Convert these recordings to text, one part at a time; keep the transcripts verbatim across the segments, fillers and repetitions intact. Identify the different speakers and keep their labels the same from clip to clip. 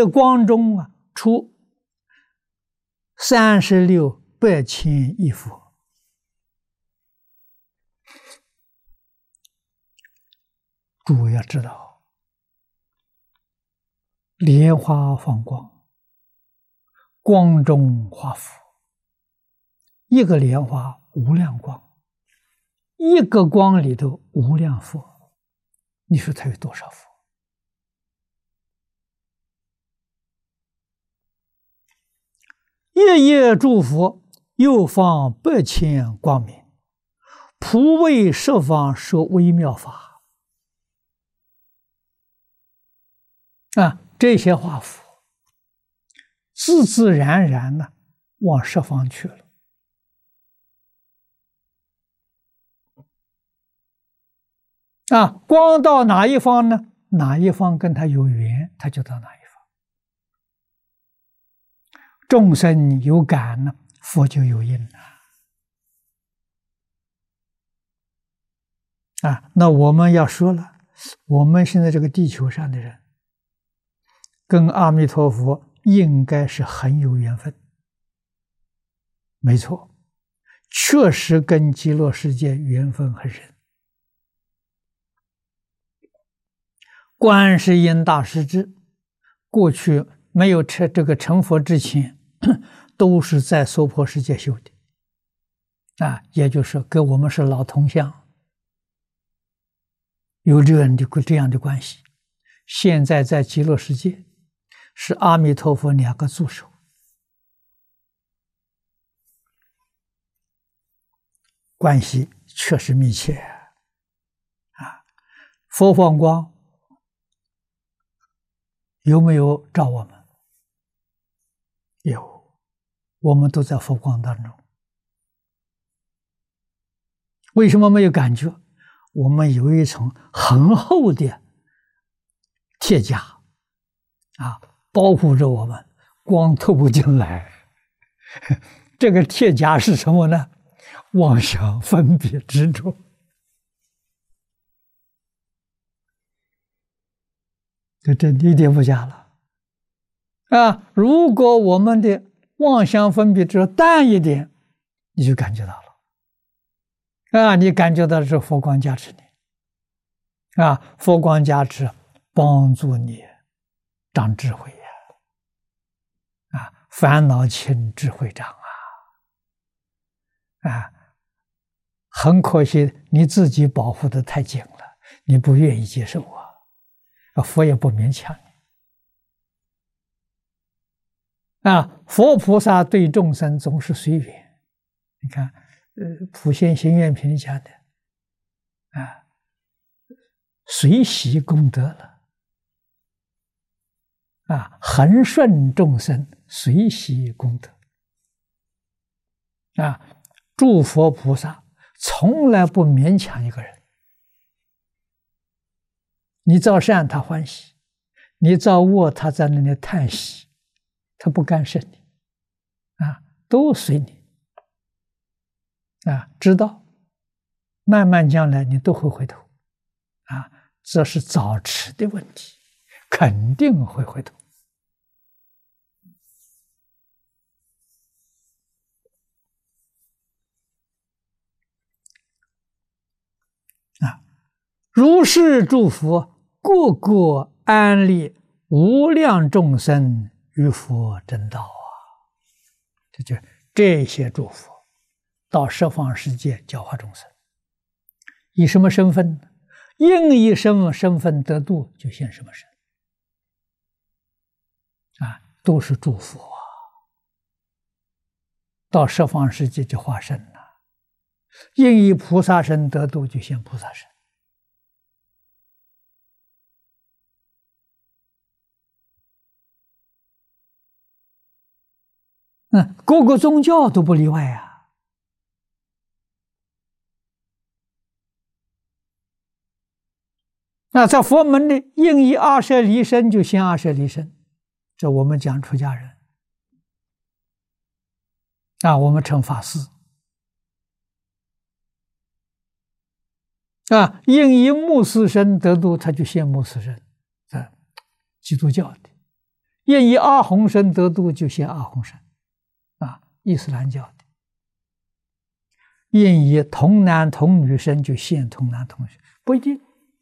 Speaker 1: 夜光中啊，出三十六百千亿佛。诸位要知道，莲花放光，光中化佛，一个莲花无量光，一个光里头无量佛，你说它有多少佛？夜夜诸佛，又放百千光明，普为十方说微妙法。啊，这些化佛自自然然的往十方去了。啊，光到哪一方呢？哪一方跟他有缘，他就到哪一方。众生有感呢，佛就有因啊。啊，那我们要说了，我们现在这个地球上的人，跟阿弥陀佛应该是很有缘分，没错，确实跟极乐世界缘分很深。观世音大师之过去没有成这个成佛之前，都是在娑婆世界修的，啊，也就是跟我们是老同乡，有这样的这样的关系。现在在极乐世界，是阿弥陀佛两个助手，关系确实密切啊！佛放光有没有照我们？有，我们都在佛光当中。为什么没有感觉？我们有一层很厚的铁甲啊，保护着我们，光透不进来。这个铁甲是什么呢？妄想、分别、执着。这真的一点不假了啊！如果我们的妄想、分别、执着淡一点，你就感觉到了啊！你感觉到的是佛光加持你啊，佛光加持帮助你长智慧呀！啊，烦恼轻，智慧长啊！啊，很可惜你自己保护的太紧了，你不愿意接受啊，啊，佛也不勉强你啊。佛菩萨对众生总是随缘，你看，呃，普贤行愿品讲的啊，随喜功德了。啊，恒顺众生，随喜功德。啊，诸佛菩萨从来不勉强一个人。你造善，他欢喜；你造恶，他在那里叹息，他不干涉你。啊，都随你。啊，知道，慢慢将来你都会回头。啊，这是早迟的问题，肯定会回头。如是诸佛，个个安立无量众生于佛真道啊！这就这些诸佛到十方世界教化众生，以什么身份呢？应以什么身份得度，就现什么身啊，都是诸佛啊！到十方世界就化身了，应以菩萨身得度，就现菩萨身。嗯，各个宗教都不例外啊！那在佛门里，应以阿舍离身就现阿舍离身，这我们讲出家人啊，我们称法师啊，应以穆斯身得度，他就现穆斯身啊，基督教的。 愿以阿洪身得度，就现阿洪身，啊，伊斯兰教的；愿以童男童女身，就现童男童女身，不一定，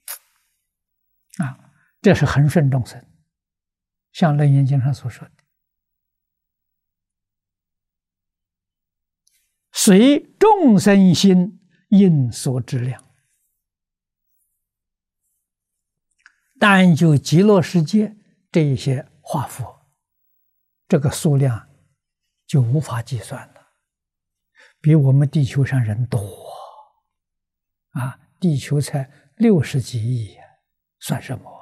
Speaker 1: 啊，这是恒顺众生，像《楞严经》上所说的。随众生心应所知量，单就极乐世界这一些化佛，这个数量就无法计算了，比我们地球上人多啊！地球才六十几亿，算什么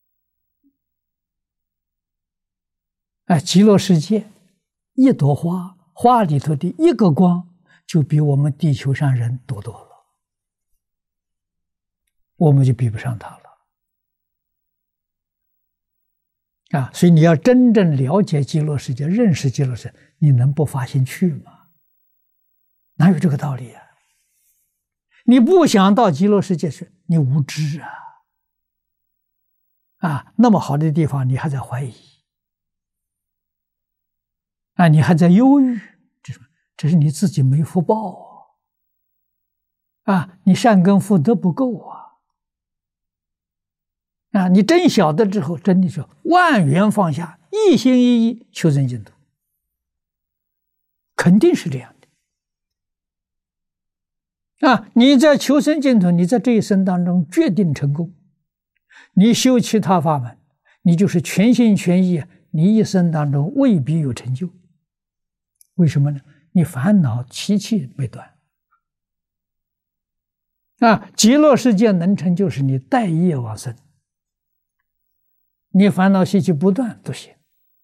Speaker 1: 啊？啊，极乐世界一朵花，花里头的一个光，就比我们地球上人多多了，我们就比不上他了啊！所以你要真正了解极乐世界，认识极乐世界，你能不发心去吗？哪有这个道理啊？你不想到极乐世界去，你无知啊！啊，那么好的地方，你还在怀疑啊，你还在忧郁，这是这是你自己没福报啊！你善根福德不够啊！啊，你真晓得之后，真的是万缘放下，一心一意求生净土，肯定是这样的啊！你在求生净土，你在这一生当中决定成功。你修其他法门，你就是全心全意，你一生当中未必有成就。为什么呢？你烦恼习气没断啊！极乐世界能成就，是你带业往生。你烦恼习气不断都行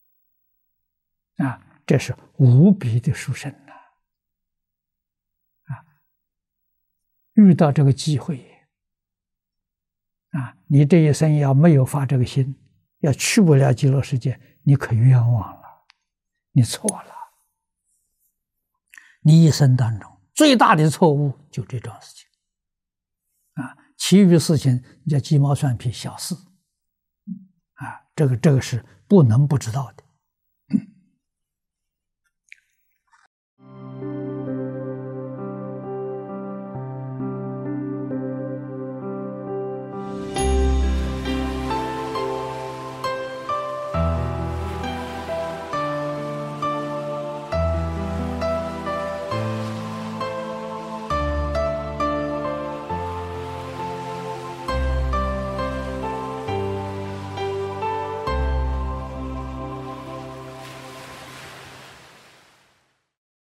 Speaker 1: 啊！这是无比的殊胜啊！啊，遇到这个机会啊，你这一生要没有发这个心，要去不了极乐世界，你可冤枉了，你错了。你一生当中最大的错误就这桩事情啊，其余事情叫鸡毛蒜皮小事啊，这个这个是不能不知道的。